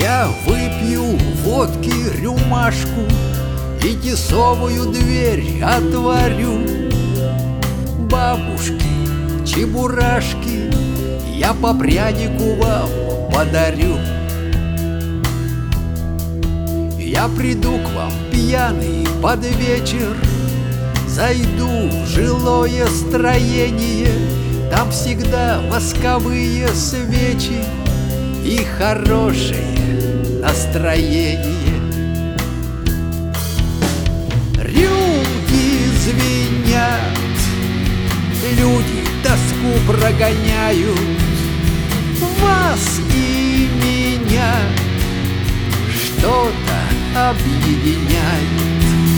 Я выпью водки рюмашку и тесовую дверь отворю. Бабушки, чебурашки я по прянику вам подарю. Я приду к вам пьяный под вечер, зайду в жилое строение, там всегда восковые свечи и хорошее настроение. Рюмки звенят, люди тоску прогоняют, вас и меня что-то объединяет.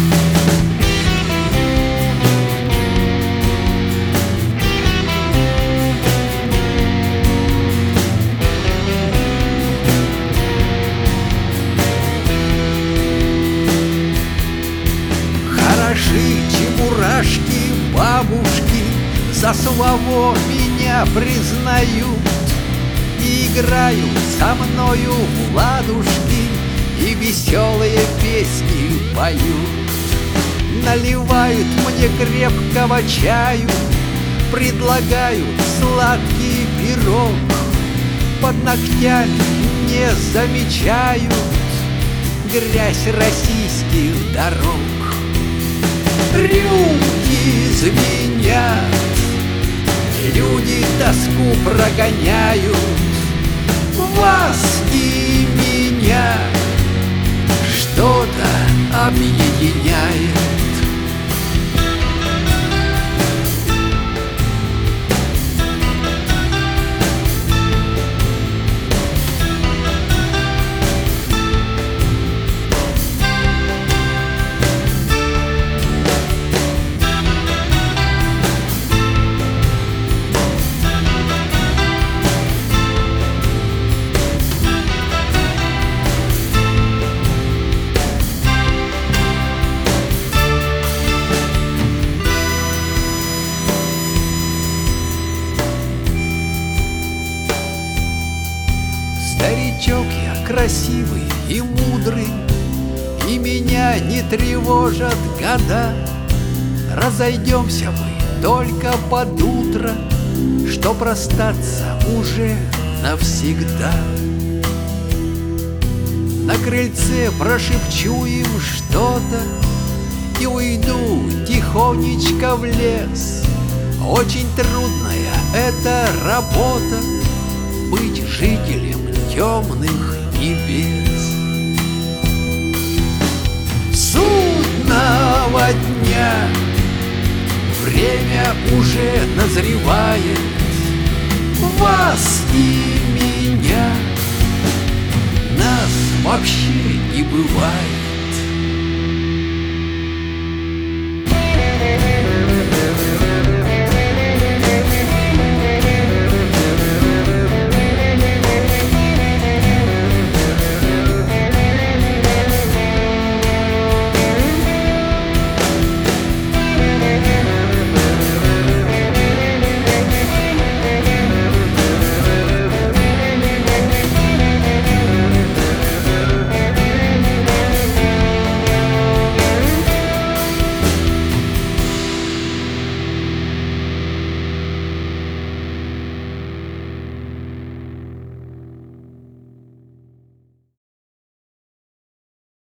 Хороши чебурашки, бабушки за славу меня признают и играют со мною в ладушки и веселые песни поют. Наливают мне крепкого чаю, предлагают сладкий пирог, под ногтями не замечают грязь российских дорог. Рюмки звенят, люди тоску прогоняют, вас и меня что-то объединяет. Старичок я красивый и мудрый, и меня не тревожат года. Разойдемся мы только под утро, чтоб расстаться уже навсегда. На крыльце прошепчу им что-то и уйду тихонечко в лес. Очень трудная эта работа — быть жителем темных небес. Судного дня время уже назревает, вас и меня, нас вообще не бывает.